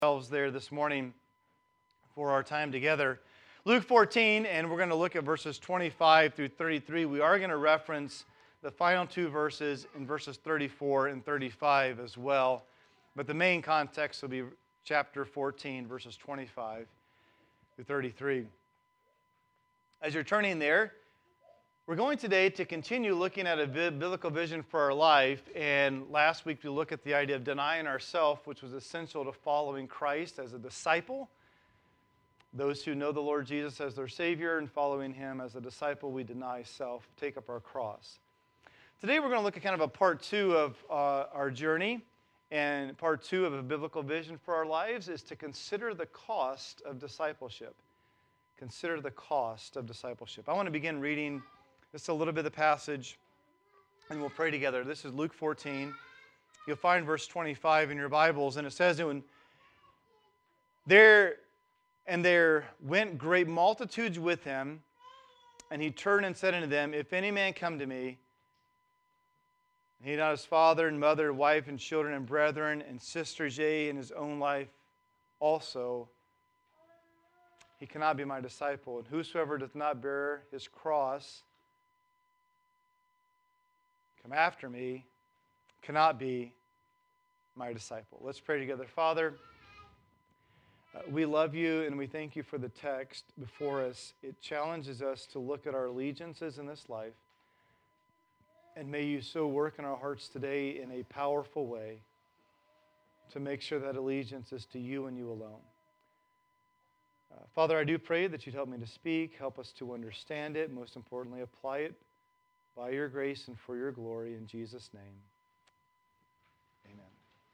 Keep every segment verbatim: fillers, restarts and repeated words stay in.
ourselves there this morning for our time together. Luke fourteen, and we're going to look at verses twenty-five through thirty-three. We are going to reference the final two verses in verses thirty-four and thirty-five as well. But the main context will be chapter fourteen, verses twenty-five through thirty-three. As you're turning there, we're going today to continue looking at a biblical vision for our life. And last week we looked at the idea of denying ourselves, which was essential to following Christ as a disciple. Those who know the Lord Jesus as their Savior and following Him as a disciple, we deny self, take up our cross. Today we're going to look at kind of a part two of uh, our journey. And part two of a biblical vision for our lives is to consider the cost of discipleship. Consider the cost of discipleship. I want to begin reading just a little bit of the passage, and we'll pray together. This is Luke fourteen. You'll find verse twenty-five in your Bibles, and it says, "And there, and there went great multitudes with him, and he turned and said unto them, If any man come to me, and he not his father and mother, wife and children and brethren and sisters, yea, in his own life also, he cannot be my disciple. And whosoever doth not bear his cross, come after me, cannot be my disciple." Let's pray together. Father, uh, we love you and we thank you for the text before us. It challenges us to look at our allegiances in this life. And may you so work in our hearts today in a powerful way to make sure that allegiance is to you and you alone. Uh, Father, I do pray that you'd help me to speak, help us to understand it, most importantly, apply it by your grace and for your glory, in Jesus' name. Amen.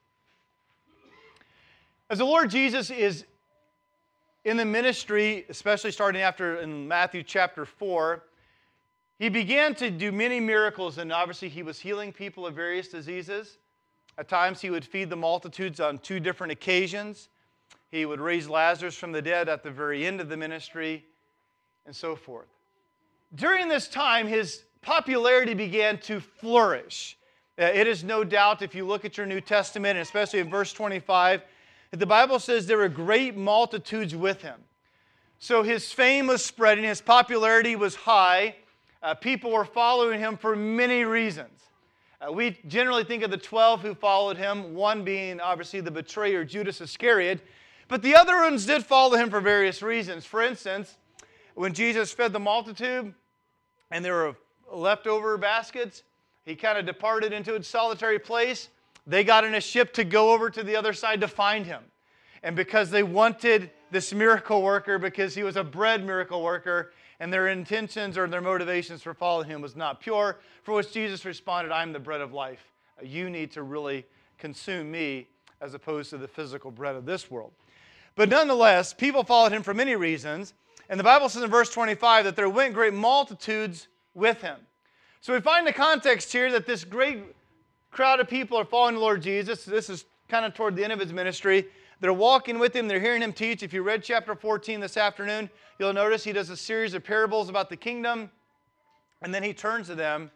As the Lord Jesus is in the ministry, especially starting after in Matthew chapter four, he began to do many miracles, and obviously he was healing people of various diseases. At times he would feed the multitudes on two different occasions. He would raise Lazarus from the dead at the very end of the ministry, and so forth. During this time, his popularity began to flourish. It is no doubt, if you look at your New Testament, and especially in verse twenty-five, that the Bible says there were great multitudes with him. So his fame was spreading, his popularity was high. Uh, people were following him for many reasons. Uh, we generally think of the twelve who followed him, one being obviously the betrayer, Judas Iscariot, but the other ones did follow him for various reasons. For instance, when Jesus fed the multitude and there were leftover baskets, he kind of departed into a solitary place. They got in a ship to go over to the other side to find him. And because they wanted this miracle worker, because he was a bred miracle worker, and their intentions or their motivations for following him was not pure, for which Jesus responded, "I'm the bread of life. You need to really consume me as opposed to the physical bread of this world." But nonetheless, people followed him for many reasons. And the Bible says in verse twenty-five that there went great multitudes with him. So we find the context here that this great crowd of people are following the Lord Jesus. This is kind of toward the end of his ministry. They're walking with him. They're hearing him teach. If you read chapter fourteen this afternoon, you'll notice he does a series of parables about the kingdom. And then he turns to them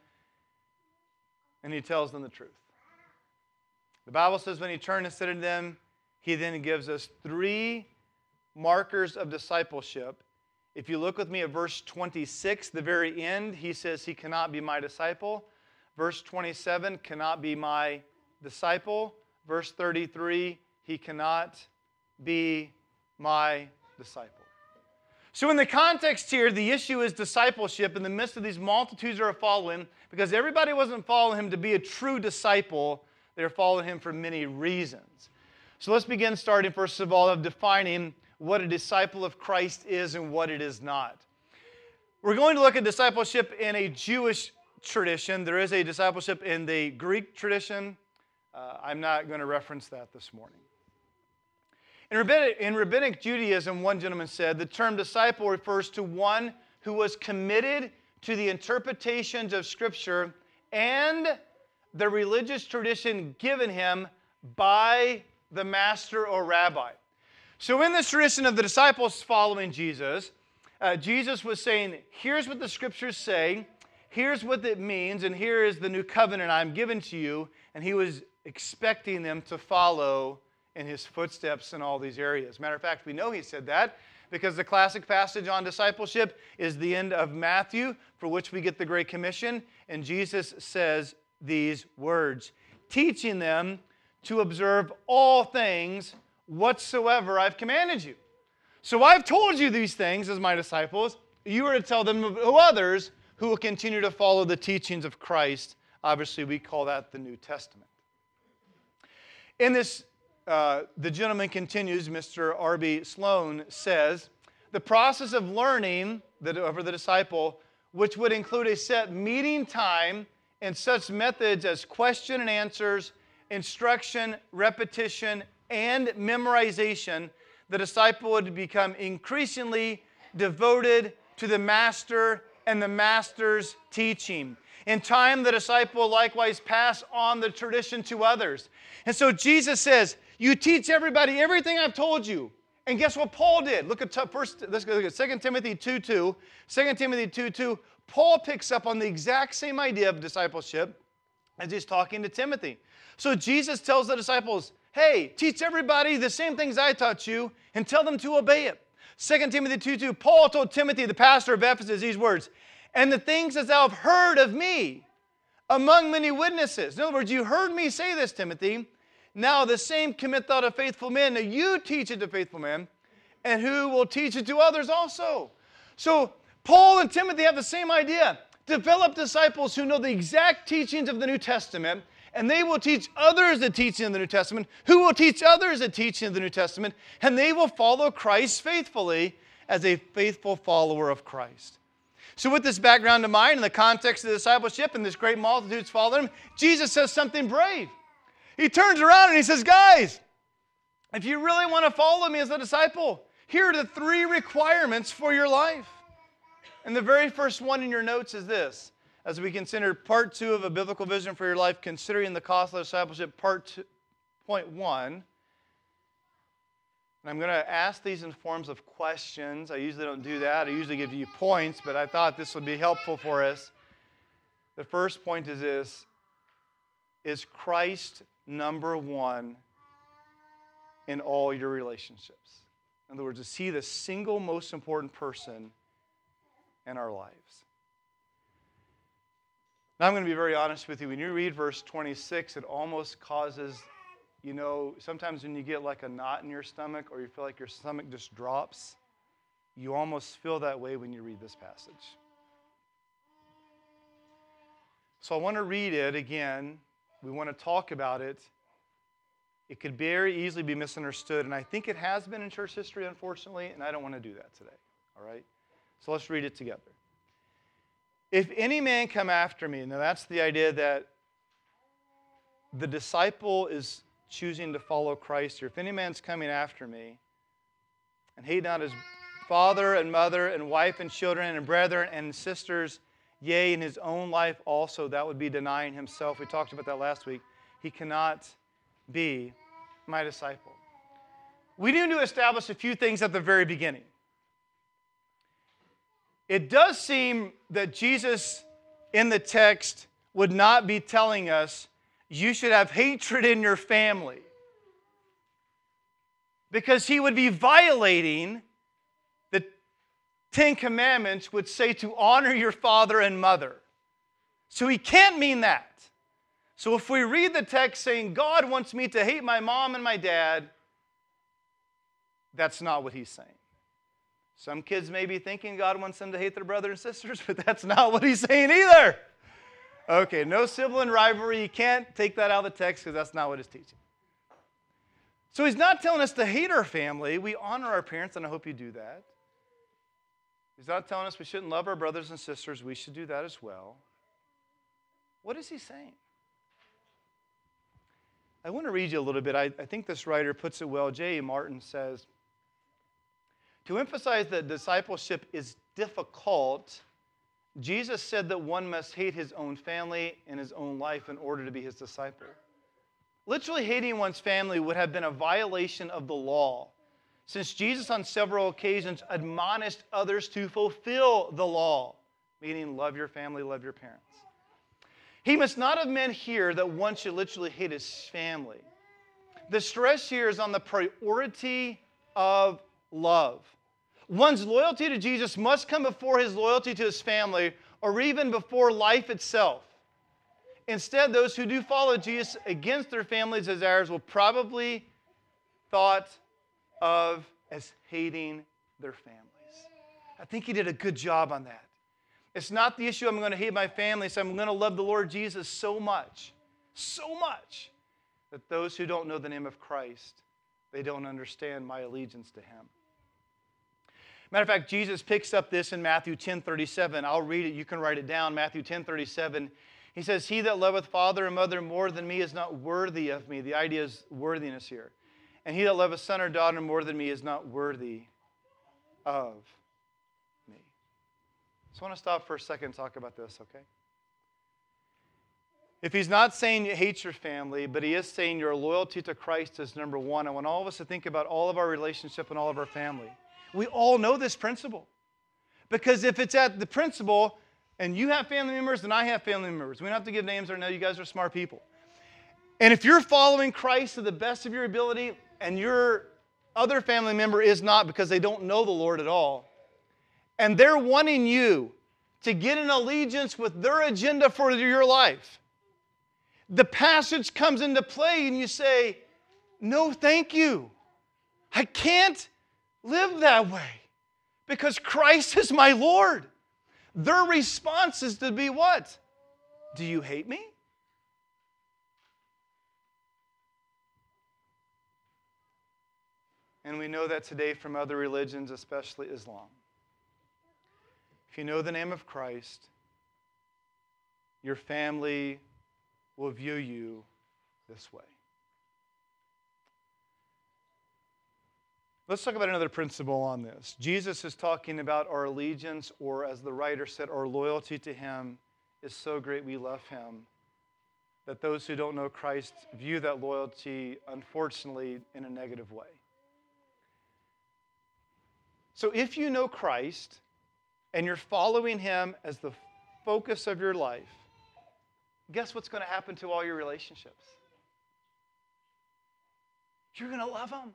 and he tells them the truth. The Bible says when he turned and said to them, he then gives us three markers of discipleship. If you look with me at verse twenty-six, the very end, he says he cannot be my disciple. Verse twenty-seven, cannot be my disciple. Verse thirty-three, he cannot be my disciple. So in the context here, the issue is discipleship in the midst of these multitudes that are following, because everybody wasn't following him to be a true disciple. They were following him for many reasons. So let's begin starting, first of all, of defining what a disciple of Christ is and what it is not. We're going to look at discipleship in a Jewish tradition. There is a discipleship in the Greek tradition. Uh, I'm not going to reference that this morning. In rabbinic, in rabbinic Judaism, one gentleman said, the term disciple refers to one who was committed to the interpretations of Scripture and the religious tradition given him by the master or rabbi. So in this tradition of the disciples following Jesus, uh, Jesus was saying, here's what the Scriptures say, here's what it means, and here is the new covenant I'm giving to you. And he was expecting them to follow in his footsteps in all these areas. Matter of fact, we know he said that because the classic passage on discipleship is the end of Matthew, for which we get the Great Commission. And Jesus says these words, teaching them to observe all things whatsoever I've commanded you. So I've told you these things as my disciples. You are to tell them to others who will continue to follow the teachings of Christ. Obviously, we call that the New Testament. In this, uh, the gentleman continues, Mister R B Sloan says, the process of learning the, over the disciple, which would include a set meeting time and such methods as question and answers, instruction, repetition, and memorization, the disciple would become increasingly devoted to the master and the master's teaching. In time, the disciple likewise pass on the tradition to others. And so Jesus says, you teach everybody everything I've told you. And guess what Paul did? Look at first. Let's look at Second Timothy two two. Second Timothy two two. Paul picks up on the exact same idea of discipleship as he's talking to Timothy. So Jesus tells the disciples, hey, teach everybody the same things I taught you and tell them to obey it. Second Timothy two two. Paul told Timothy, the pastor of Ephesus, these words, and the things that thou have heard of me among many witnesses. In other words, you heard me say this, Timothy. Now the same commit thou to faithful men. Now you teach it to faithful men, and who will teach it to others also. So Paul and Timothy have the same idea. Develop disciples who know the exact teachings of the New Testament, and they will teach others the teaching of the New Testament, who will teach others the teaching of the New Testament, and they will follow Christ faithfully as a faithful follower of Christ. So with this background in mind, in the context of discipleship and this great multitudes following him, Jesus says something brave. He turns around and he says, guys, if you really want to follow me as a disciple, here are the three requirements for your life. And the very first one in your notes is this. As we consider part two of a biblical vision for your life, considering the cost of discipleship, part two, point one. And I'm going to ask these in forms of questions. I usually don't do that. I usually give you points, but I thought this would be helpful for us. The first point is this. Is Christ number one in all your relationships? In other words, is he the single most important person in our lives? Now, I'm going to be very honest with you. When you read verse twenty-six, it almost causes, you know, sometimes when you get like a knot in your stomach or you feel like your stomach just drops, you almost feel that way when you read this passage. So I want to read it again. We want to talk about it. It could very easily be misunderstood, and I think it has been in church history, unfortunately, and I don't want to do that today. All right? So let's read it together. If any man come after me, now that's the idea that the disciple is choosing to follow Christ here. If any man's coming after me, and hate not his father and mother and wife and children and brethren and sisters, yea, in his own life also, that would be denying himself. We talked about that last week. He cannot be my disciple. We need to establish a few things at the very beginning. It does seem that Jesus in the text would not be telling us you should have hatred in your family, because he would be violating the Ten Commandments, which say to honor your father and mother. So he can't mean that. So if we read the text saying God wants me to hate my mom and my dad, that's not what he's saying. Some kids may be thinking God wants them to hate their brothers and sisters, but that's not what he's saying either. Okay, no sibling rivalry. You can't take that out of the text because that's not what it's teaching. So he's not telling us to hate our family. We honor our parents, and I hope you do that. He's not telling us we shouldn't love our brothers and sisters. We should do that as well. What is he saying? I want to read you a little bit. I, I think this writer puts it well. J A. Martin says, to emphasize that discipleship is difficult, Jesus said that one must hate his own family and his own life in order to be his disciple. Literally hating one's family would have been a violation of the law, since Jesus on several occasions admonished others to fulfill the law, meaning love your family, love your parents. He must not have meant here that one should literally hate his family, The stress here is on the priority of love. One's loyalty to Jesus must come before his loyalty to his family or even before life itself. Instead, those who do follow Jesus against their family's desires will probably thought of as hating their families. I think he did a good job on that. It's not the issue I'm going to hate my family, so I'm going to love the Lord Jesus so much, so much, that those who don't know the name of Christ, they don't understand my allegiance to him. Matter of fact, Jesus picks up this in Matthew ten thirty-seven. I'll read it. You can write it down. Matthew ten thirty-seven. He says, he that loveth father and mother more than me is not worthy of me. The idea is worthiness here. And he that loveth son or daughter more than me is not worthy of me. So I want to stop for a second and talk about this, okay? If he's not saying you hate your family, but he is saying your loyalty to Christ is number one, I want all of us to think about all of our relationship and all of our family. We all know this principle. Because if it's at the principle, and you have family members, and I have family members. We don't have to give names or no, you guys are smart people. And if you're following Christ to the best of your ability, and your other family member is not because they don't know the Lord at all, and they're wanting you to get an allegiance with their agenda for your life, the passage comes into play and you say, no, thank you. I can't live that way because Christ is my Lord. Their response is to be what? Do you hate me? And we know that today from other religions, especially Islam. If you know the name of Christ, your family will view you this way. Let's talk about another principle on this. Jesus is talking about our allegiance, or as the writer said, our loyalty to him is so great we love him, that those who don't know Christ view that loyalty, unfortunately, in a negative way. So if you know Christ and you're following him as the focus of your life, guess what's going to happen to all your relationships? You're going to love them.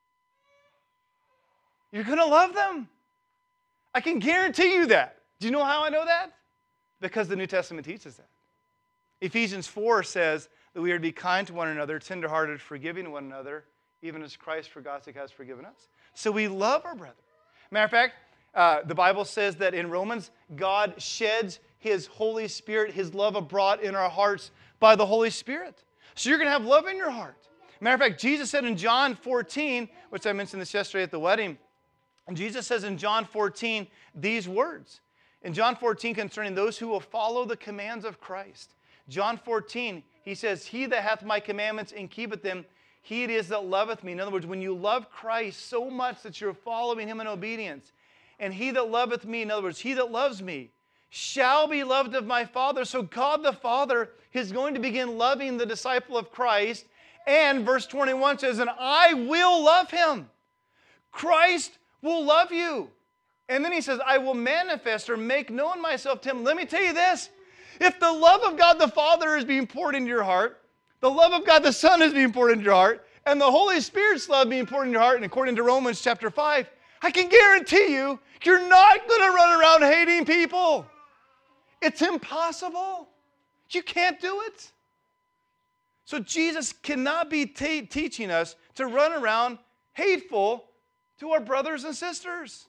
You're going to love them. I can guarantee you that. Do you know how I know that? Because the New Testament teaches that. Ephesians four says that we are to be kind to one another, tenderhearted, forgiving one another, even as Christ for God's sake has forgiven us. So we love our brother. Matter of fact, uh, the Bible says that in Romans, God sheds his Holy Spirit, his love abroad in our hearts by the Holy Spirit. So you're going to have love in your heart. Matter of fact, Jesus said in John fourteen, which I mentioned this yesterday at the wedding, and Jesus says in John fourteen these words. In John fourteen, concerning those who will follow the commands of Christ. John fourteen, he says, he that hath my commandments and keepeth them, he it is that loveth me. In other words, when you love Christ so much that you're following him in obedience, and he that loveth me, in other words, he that loves me, shall be loved of my Father. So God the Father is going to begin loving the disciple of Christ. And verse twenty-one says, and I will love him. Christ will love you. And then he says, I will manifest or make known myself to him. Let me tell you this. If the love of God the Father is being poured into your heart, the love of God the Son is being poured into your heart, and the Holy Spirit's love being poured into your heart, and according to Romans chapter five, I can guarantee you, you're not going to run around hating people. It's impossible. You can't do it. So Jesus cannot be te- teaching us to run around hateful to our brothers and sisters.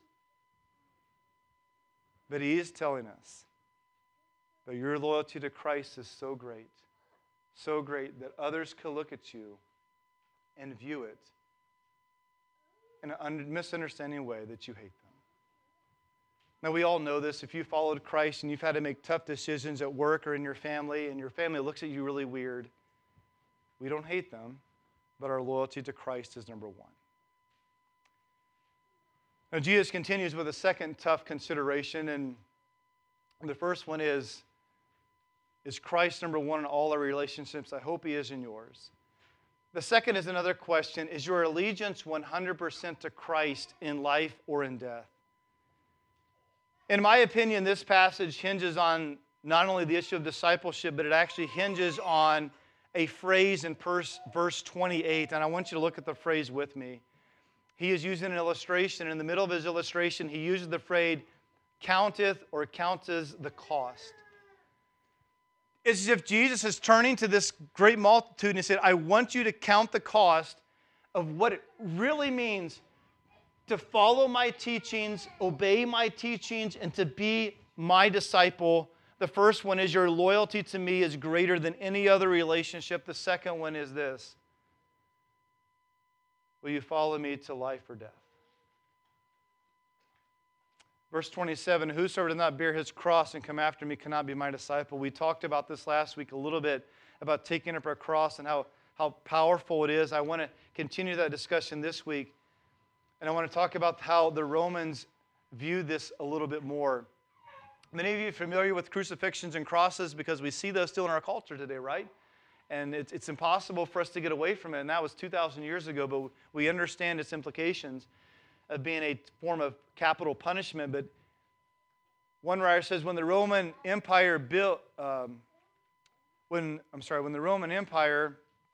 But he is telling us that your loyalty to Christ is so great, so great that others can look at you and view it in a misunderstanding way that you hate them. Now, we all know this. If you followed Christ and you've had to make tough decisions at work or in your family, and your family looks at you really weird, we don't hate them, but our loyalty to Christ is number one. Now, Jesus continues with a second tough consideration, and the first one is, is Christ number one in all our relationships? I hope he is in yours. The second is another question. Is your allegiance one hundred percent to Christ in life or in death? In my opinion, this passage hinges on not only the issue of discipleship, but it actually hinges on a phrase in verse twenty-eight, and I want you to look at the phrase with me. He is using an illustration. In the middle of his illustration, he uses the phrase, counteth or counteth the cost. It's as if Jesus is turning to this great multitude and he said, I want you to count the cost of what it really means to follow my teachings, obey my teachings, and to be my disciple. The first one is your loyalty to me is greater than any other relationship. The second one is this. Will you follow me to life or death? Verse twenty-seven, whosoever does not bear his cross and come after me cannot be my disciple. We talked about this last week a little bit, about taking up our cross and how, how powerful it is. I want to continue that discussion this week. And I want to talk about how the Romans view this a little bit more. Many of you are familiar with crucifixions and crosses because we see those still in our culture today, right? And it's, it's impossible for us to get away from it. And that was two thousand years ago, but we understand its implications of being a form of capital punishment. But one writer says when the Roman Empire built, um, when I'm sorry, when the Roman Empire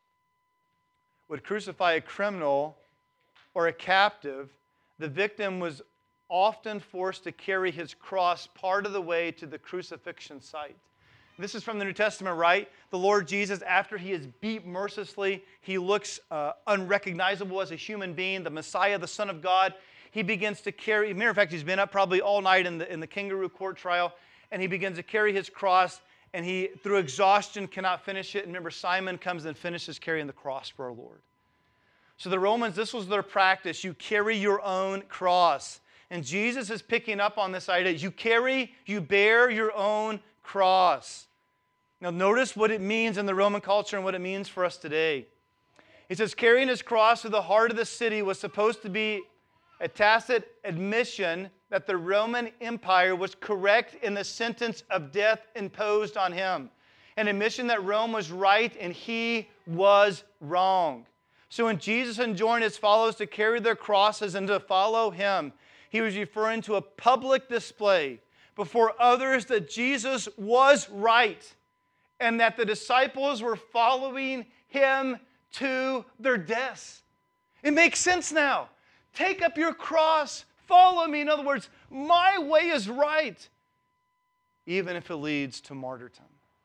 would crucify a criminal or a captive, the victim was often forced to carry his cross part of the way to the crucifixion site. This is from the New Testament, right? The Lord Jesus, after he is beat mercilessly, he looks uh, unrecognizable as a human being, the Messiah, the Son of God. He begins to carry, matter of fact, he's been up probably all night in the, in the kangaroo court trial, and he begins to carry his cross, and he, through exhaustion, cannot finish it. And remember, Simon comes and finishes carrying the cross for our Lord. So the Romans, this was their practice. You carry your own cross. And Jesus is picking up on this idea. You carry, you bear your own cross. Now notice what it means in the Roman culture and what it means for us today. He says carrying his cross to the heart of the city was supposed to be a tacit admission that the Roman Empire was correct in the sentence of death imposed on him. An admission that Rome was right and he was wrong. So when Jesus enjoined his followers to carry their crosses and to follow him, he was referring to a public display before others that Jesus was right and that the disciples were following him to their deaths. It makes sense now. Take up your cross, follow me. In other words, my way is right, even if it leads to martyrdom.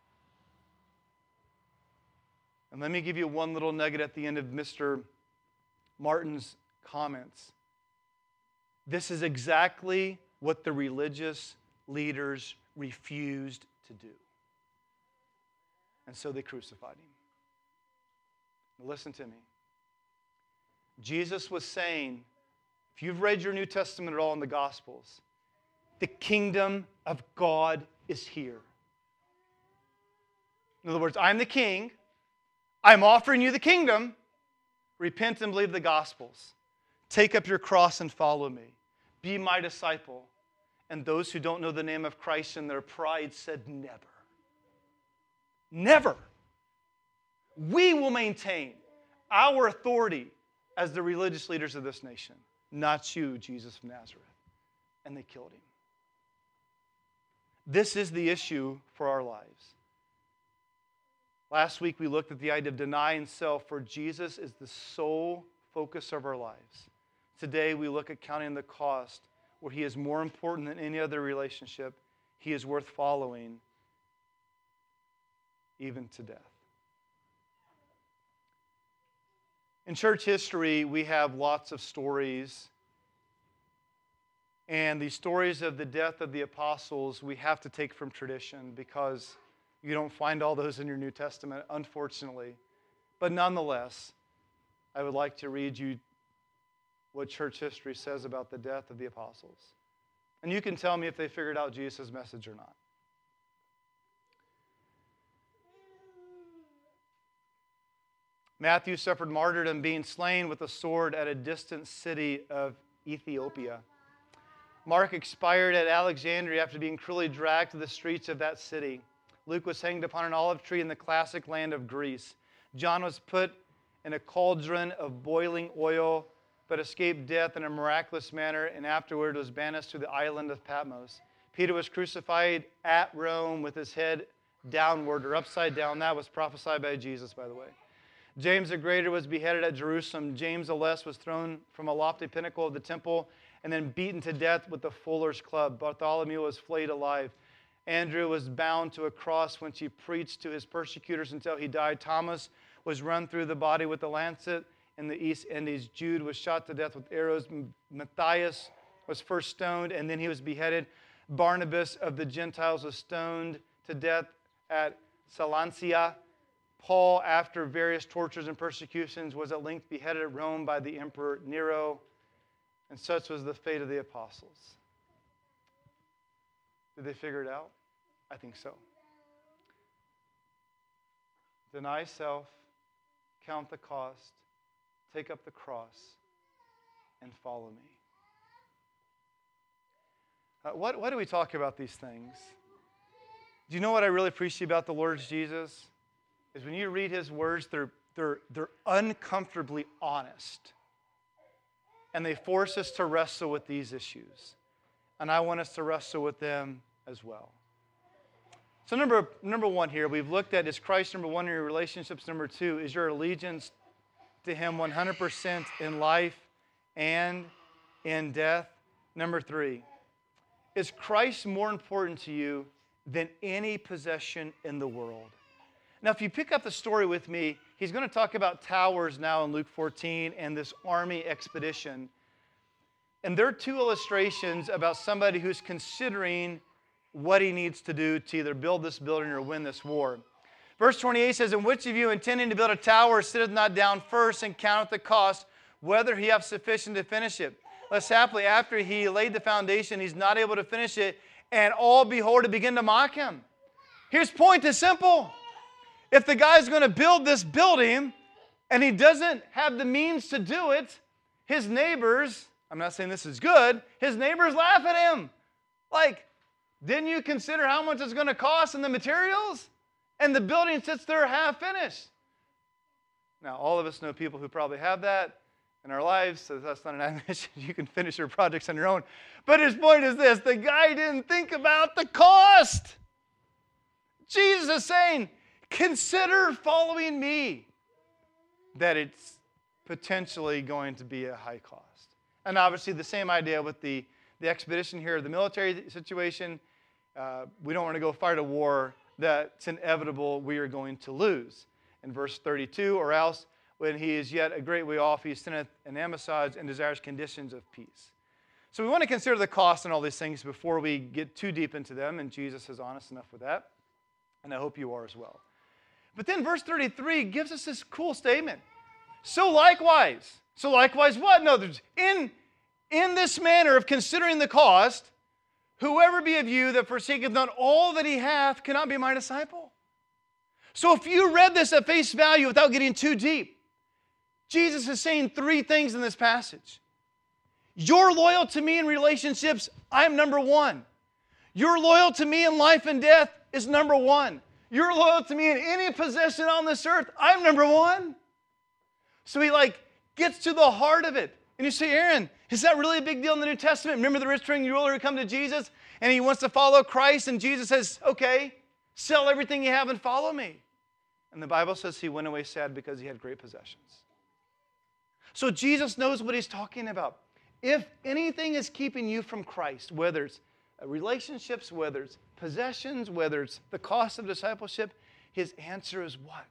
And let me give you one little nugget at the end of Mister Martin's comments. This is exactly what the religious leaders refused to do. And so they crucified him. Now listen to me. Jesus was saying, if you've read your New Testament at all in the Gospels, the kingdom of God is here. In other words, I'm the king. I'm offering you the kingdom. Repent and believe the Gospels. Take up your cross and follow me. Be my disciple. And those who don't know the name of Christ in their pride said never. Never. We will maintain our authority as the religious leaders of this nation. Not you, Jesus of Nazareth. And they killed him. This is the issue for our lives. Last week we looked at the idea of denying self, for Jesus is the sole focus of our lives. Today we look at counting the cost, where he is more important than any other relationship. He is worth following, even to death. In church history, we have lots of stories. And these stories of the death of the apostles, we have to take from tradition because you don't find all those in your New Testament, unfortunately. But nonetheless, I would like to read you what church history says about the death of the apostles. And you can tell me if they figured out Jesus' message or not. Matthew suffered martyrdom, being slain with a sword at a distant city of Ethiopia. Mark expired at Alexandria after being cruelly dragged to the streets of that city. Luke was hanged upon an olive tree in the classic land of Greece. John was put in a cauldron of boiling oil, but escaped death in a miraculous manner, and afterward was banished to the island of Patmos. Peter was crucified at Rome with his head downward or upside down. That was prophesied by Jesus, by the way. James the Greater was beheaded at Jerusalem. James the Less was thrown from a lofty pinnacle of the temple and then beaten to death with the fuller's club. Bartholomew was flayed alive. Andrew was bound to a cross when he preached to his persecutors until he died. Thomas was run through the body with a lancet in the East Indies. Jude was shot to death with arrows. Matthias was first stoned, and then he was beheaded. Barnabas of the Gentiles was stoned to death at Salancia. Paul, after various tortures and persecutions, was at length beheaded at Rome by the Emperor Nero. And such was the fate of the apostles. Did they figure it out? I think so. Deny self, count the cost, take up the cross, and follow me. Uh, what, why do we talk about these things? Do you know what I really appreciate about the Lord Jesus? Is when you read his words, they're, they're, they're uncomfortably honest. And they force us to wrestle with these issues. And I want us to wrestle with them as well. So number, number one here, we've looked at, is Christ number one in your relationships? Number two, is your allegiance to him one hundred percent in life and in death? Number three, is Christ more important to you than any possession in the world? Now, if you pick up the story with me, he's going to talk about towers now in Luke fourteen and this army expedition. And there are two illustrations about somebody who's considering what he needs to do to either build this building or win this war. Verse twenty-eight says, "And which of you intending to build a tower sitteth not down first and counteth the cost, whether he have sufficient to finish it? Lest haply after he laid the foundation, he's not able to finish it, and all behold to begin to mock him." His point is simple. If the guy's going to build this building and he doesn't have the means to do it, his neighbors, I'm not saying this is good, his neighbors laugh at him. Like, didn't you consider how much it's going to cost and the materials? And the building sits there half finished. Now, all of us know people who probably have that in our lives, so that's not an admission. You can finish your projects on your own. But his point is this: the guy didn't think about the cost. Jesus is saying, consider following me, that it's potentially going to be a high cost. And obviously the same idea with the, the expedition here, the military situation. Uh, we don't want to go fight a war that's inevitable we are going to lose. In verse thirty-two, "Or else, when he is yet a great way off, he sendeth an embassage and desires conditions of peace." So we want to consider the cost and all these things before we get too deep into them, and Jesus is honest enough with that, and I hope you are as well. But then verse thirty-three gives us this cool statement. So likewise, so likewise what? No, there's, in, in this manner of considering the cost, whoever be of you that forsaketh not all that he hath cannot be my disciple. So if you read this at face value without getting too deep, Jesus is saying three things in this passage. You're loyal to me in relationships, I'm number one. You're loyal to me in life and death is number one. You're loyal to me in any possession on this earth, I'm number one. So he like gets to the heart of it. And you say, Aaron, is that really a big deal in the New Testament? Remember the rich young ruler who come to Jesus and he wants to follow Christ, and Jesus says, okay, sell everything you have and follow me. And the Bible says he went away sad because he had great possessions. So Jesus knows what he's talking about. If anything is keeping you from Christ, whether it's relationships, whether it's possessions, whether it's the cost of discipleship, his answer is what?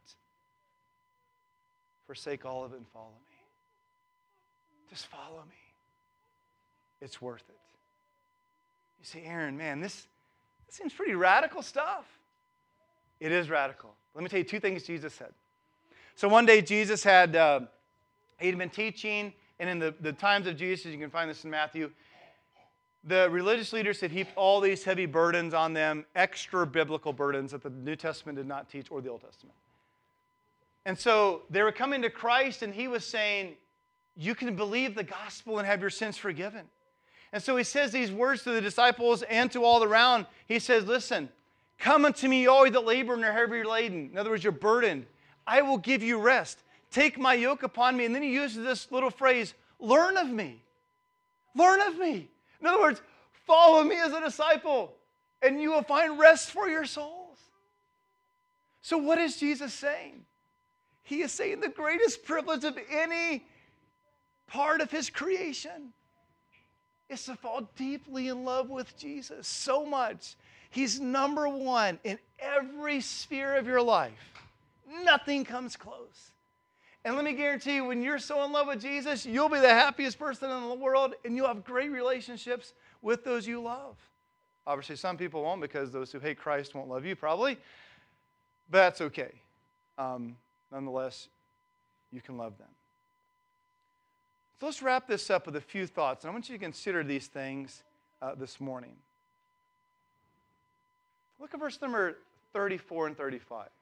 Forsake all of it and follow me. Just follow me. It's worth it. You say, Aaron, man, this, this seems pretty radical stuff. It is radical. Let me tell you two things Jesus said. So one day Jesus had, uh, he'd been teaching, and in the, the times of Jesus, you can find this in Matthew, the religious leaders had heaped all these heavy burdens on them, extra biblical burdens that the New Testament did not teach, or the Old Testament. And so they were coming to Christ, and he was saying, you can believe the gospel and have your sins forgiven. And so he says these words to the disciples and to all around. He says, listen, come unto me, all ye that labor and are heavy laden. In other words, you're burdened. I will give you rest. Take my yoke upon me. And then he uses this little phrase, learn of me. Learn of me. In other words, follow me as a disciple, and you will find rest for your souls. So what is Jesus saying? He is saying the greatest privilege of any part of his creation is to fall deeply in love with Jesus so much. He's number one in every sphere of your life. Nothing comes close. And let me guarantee you, when you're so in love with Jesus, you'll be the happiest person in the world, and you'll have great relationships with those you love. Obviously, some people won't, because those who hate Christ won't love you, probably. But that's okay. Um, nonetheless, you can love them. So let's wrap this up with a few thoughts. And I want you to consider these things uh, this morning. Look at verse number thirty-four and thirty-five.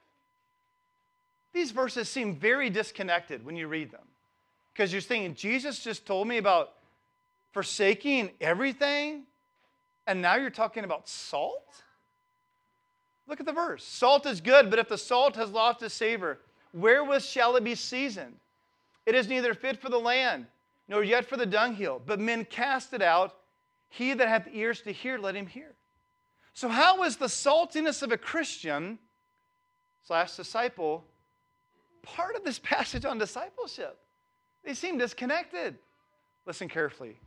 These verses seem very disconnected when you read them. Because you're thinking, Jesus just told me about forsaking everything, and now you're talking about salt? Look at the verse. Salt is good, but if the salt has lost its savor, wherewith shall it be seasoned? It is neither fit for the land, nor yet for the dunghill, but men cast it out. He that hath ears to hear, let him hear. So how is the saltiness of a Christian slash disciple part of this passage on discipleship? They seem disconnected. Listen carefully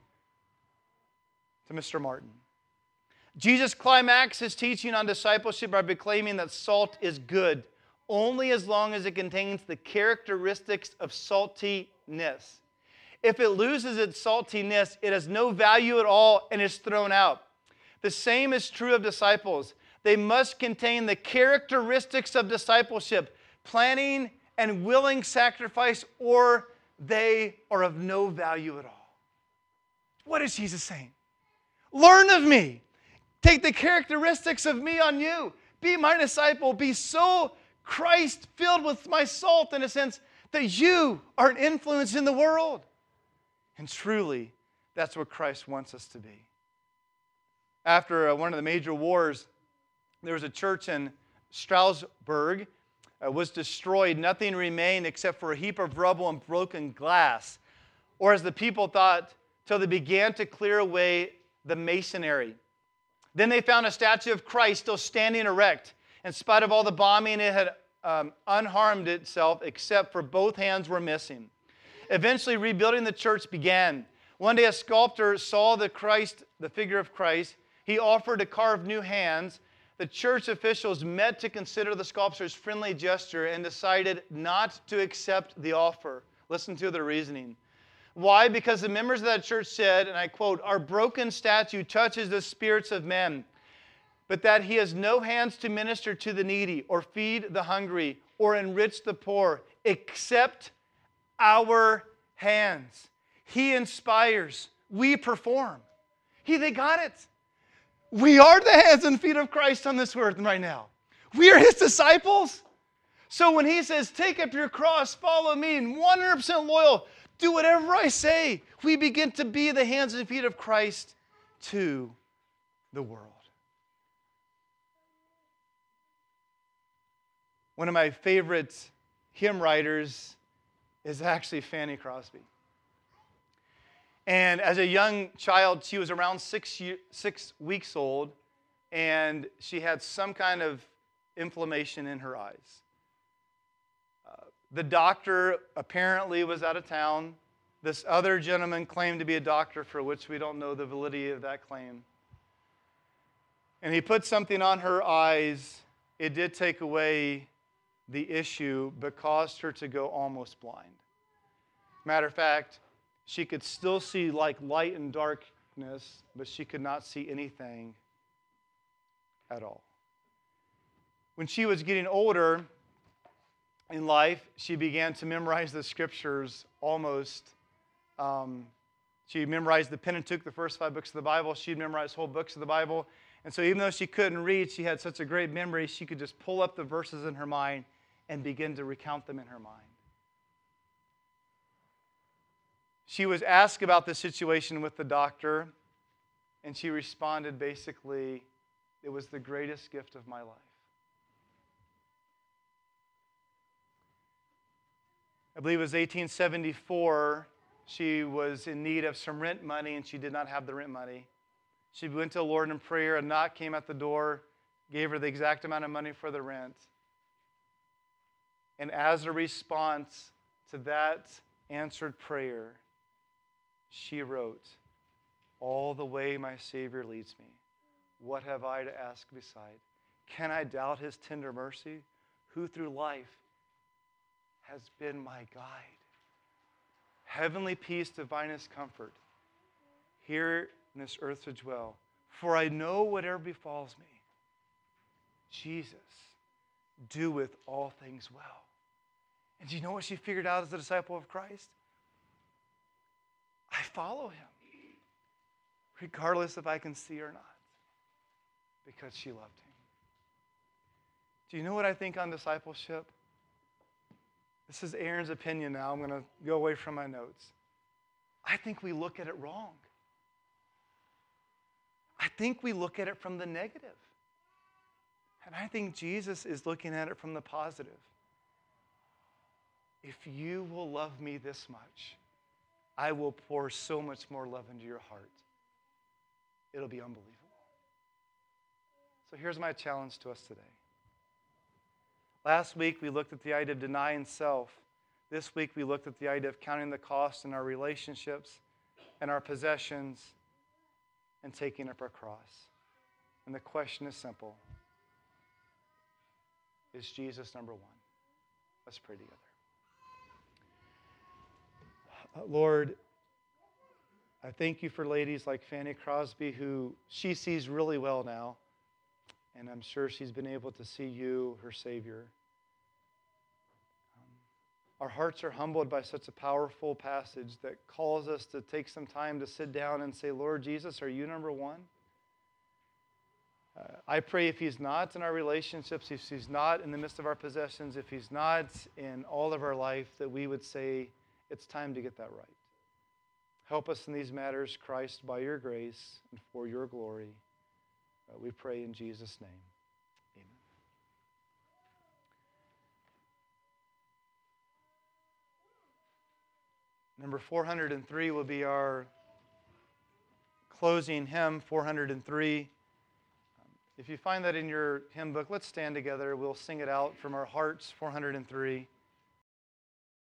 to Mister Martin. Jesus climaxed his teaching on discipleship by proclaiming that salt is good only as long as it contains the characteristics of saltiness. If it loses its saltiness, it has no value at all and is thrown out. The same is true of disciples. They must contain the characteristics of discipleship, planning and willing sacrifice, or they are of no value at all. What is Jesus saying? Learn of me. Take the characteristics of me on you. Be my disciple. Be so Christ-filled with my salt, in a sense, that you are an influence in the world. And truly, that's what Christ wants us to be. After uh, one of the major wars, there was a church in Strasbourg. Uh, was destroyed. Nothing remained except for a heap of rubble and broken glass. Or as the people thought, till they began to clear away the masonry. Then they found a statue of Christ still standing erect. In spite of all the bombing, it had um, unharmed itself, except for both hands were missing. Eventually, rebuilding the church began. One day, a sculptor saw the Christ, the figure of Christ. He offered to carve new hands. The church officials met to consider the sculptor's friendly gesture and decided not to accept the offer. Listen to the reasoning. Why? Because the members of that church said, and I quote, "Our broken statue touches the spirits of men, but that he has no hands to minister to the needy or feed the hungry or enrich the poor except our hands. He inspires. We perform." He, they got it. We are the hands and feet of Christ on this earth right now. We are his disciples. So when he says, take up your cross, follow me, and one hundred percent loyal, do whatever I say, we begin to be the hands and feet of Christ to the world. One of my favorite hymn writers is actually Fanny Crosby. And as a young child, she was around six, year, six weeks old, and she had some kind of inflammation in her eyes. Uh, the doctor apparently was out of town. This other gentleman claimed to be a doctor, for which we don't know the validity of that claim. And he put something on her eyes. It did take away the issue, but caused her to go almost blind. Matter of fact, she could still see like light and darkness, but she could not see anything at all. When she was getting older in life, she began to memorize the scriptures almost. Um, she memorized the Pentateuch, the first five books of the Bible. She'd memorized whole books of the Bible. And so even though she couldn't read, she had such a great memory, she could just pull up the verses in her mind and begin to recount them in her mind. She was asked about the situation with the doctor, and she responded basically, it was the greatest gift of my life. I believe it was eighteen seventy-four. She was in need of some rent money, and she did not have the rent money. She went to the Lord in prayer. A knock came at the door, gave her the exact amount of money for the rent. And as a response to that answered prayer, she wrote, "All the way my Savior leads me, what have I to ask beside? Can I doubt his tender mercy, who through life has been my guide? Heavenly peace, divinest comfort, here in this earth to dwell. For I know whatever befalls me, Jesus doeth all things well." And do you know what she figured out as a disciple of Christ? I follow him, regardless if I can see or not, because she loved him. Do you know what I think on discipleship? This is Aaron's opinion now. I'm going to go away from my notes. I think we look at it wrong. I think we look at it from the negative. And I think Jesus is looking at it from the positive. If you will love me this much, I will pour so much more love into your heart. It'll be unbelievable. So here's my challenge to us today. Last week we looked at the idea of denying self. This week we looked at the idea of counting the cost in our relationships and our possessions and taking up our cross. And the question is simple. Is Jesus number one? Let's pray together. Uh, Lord, I thank you for ladies like Fanny Crosby, who she sees really well now, and I'm sure she's been able to see you, her Savior. Um, our hearts are humbled by such a powerful passage that calls us to take some time to sit down and say, Lord Jesus, are you number one? Uh, I pray if he's not in our relationships, if he's not in the midst of our possessions, if he's not in all of our life, that we would say, it's time to get that right. Help us in these matters, Christ, by your grace and for your glory. Uh, we pray in Jesus' name. Amen. Number four hundred three will be our closing hymn, four hundred three. If you find that in your hymn book, let's stand together. We'll sing it out from our hearts, four hundred three.